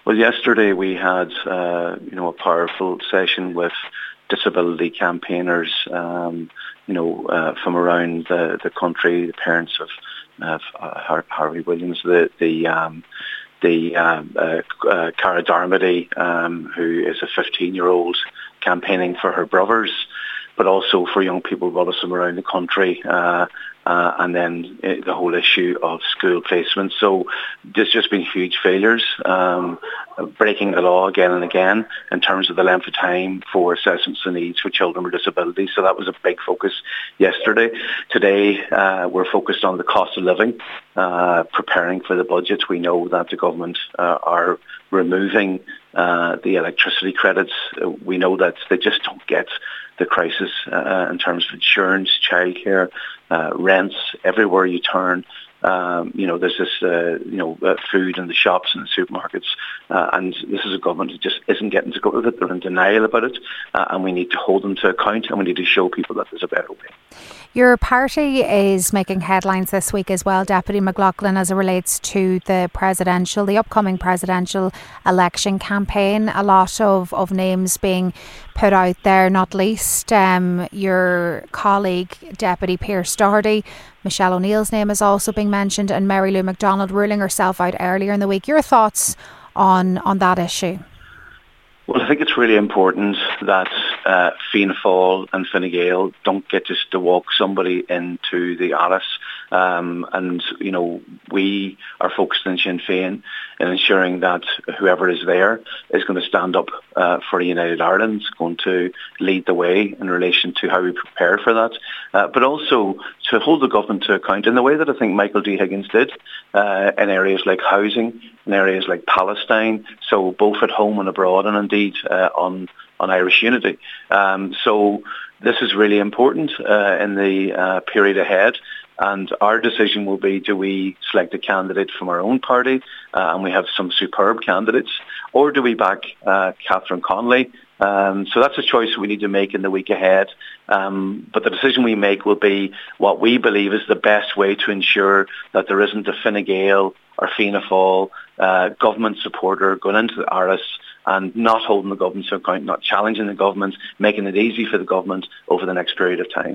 Well, yesterday we had, a powerful session with disability campaigners, from around the country, the parents of Harvey Williams, the Cara Darmody, who is a 15-year-old campaigning for her brothers, but also for young people brought us from around the country, and then the whole issue of school placement. So there's just been huge failures, breaking the law again and again in terms of the length of time for assessments of needs for children with disabilities. So that was a big focus yesterday. Today, we're focused on the cost of living, preparing for the budget. We know that the government are removing the electricity credits. We know that they just don't get the crisis in terms of insurance, childcare, rents, everywhere you turn. There's this, food in the shops and the supermarkets, and this is a government that just isn't getting to go with it. They're in denial about it, and we need to hold them to account, and we need to show people that there's a better way. Your party is making headlines this week as well, Deputy McLaughlin, as it relates to the upcoming presidential election campaign. A lot of names being put out there, not least your colleague, Deputy Pearse Doherty. Michelle O'Neill's name is also being mentioned, and Mary Lou McDonald ruling herself out earlier in the week. Your thoughts on that issue? Well, I think it's really important that Fianna Fáil and Fine Gael don't get just to walk somebody into the Áras. We are focused in Sinn Féin in ensuring that whoever is there is going to stand up for a United Ireland, going to lead the way in relation to how we prepare for that, but also to hold the government to account in the way that I think Michael D. Higgins did in areas like housing, in areas like Palestine, so both at home and abroad, and indeed on Irish unity. So this is really important in the period ahead. And our decision will be, do we select a candidate from our own party, and we have some superb candidates, or do we back Catherine Connolly? So that's a choice we need to make in the week ahead. But the decision we make will be what we believe is the best way to ensure that there isn't a Fine Gael or Fianna Fáil government supporter going into the Áras and not holding the government to account, not challenging the government, making it easy for the government over the next period of time.